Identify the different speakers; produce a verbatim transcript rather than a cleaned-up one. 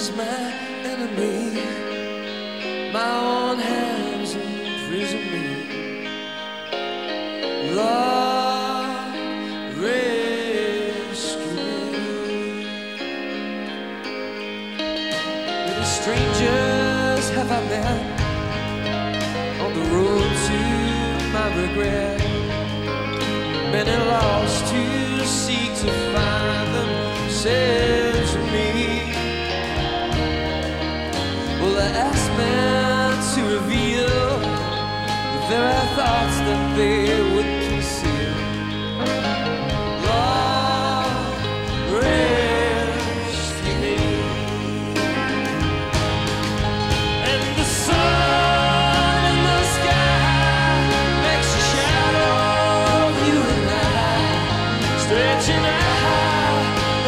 Speaker 1: is my enemy. My own hands imprison me. Lord, rescue me. Many strangers have I met on the road to my regret. Many lost to seek to find themselves in me. Well, I asked men to reveal the very thoughts that they